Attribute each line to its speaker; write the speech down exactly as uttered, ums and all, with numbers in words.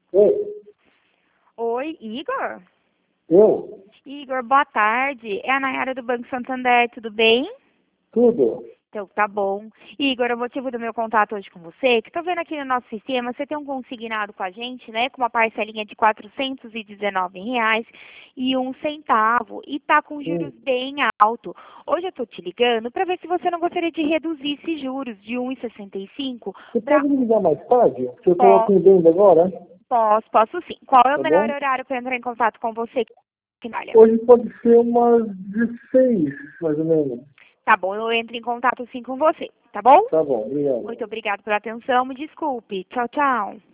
Speaker 1: Oi,
Speaker 2: Oi, Igor?
Speaker 1: eu?
Speaker 2: Igor, boa tarde. É a Nayara do Banco Santander, tudo bem?
Speaker 1: Tudo?
Speaker 2: Então, tá bom. Igor, o motivo do meu contato hoje com você, é que tô vendo aqui no nosso sistema, você tem um consignado com a gente, né, com uma parcelinha de quatrocentos e dezenove reais e um centavo, e tá com juros
Speaker 1: Sim.
Speaker 2: bem alto. Hoje eu tô te ligando para ver se você não gostaria de reduzir esses juros de um vírgula sessenta e cinco
Speaker 1: Você
Speaker 2: para...
Speaker 1: pode me ligar mais tarde? Que eu estou atendendo agora,
Speaker 2: Posso, posso sim. Qual é o
Speaker 1: tá
Speaker 2: melhor
Speaker 1: bom?
Speaker 2: horário para entrar em contato com você, Quinalha?
Speaker 1: Hoje pode ser umas dezesseis, mais ou menos.
Speaker 2: Tá bom, eu entro em contato sim com você, tá bom?
Speaker 1: Tá bom, obrigado.
Speaker 2: Muito obrigada pela atenção, me desculpe. Tchau, tchau.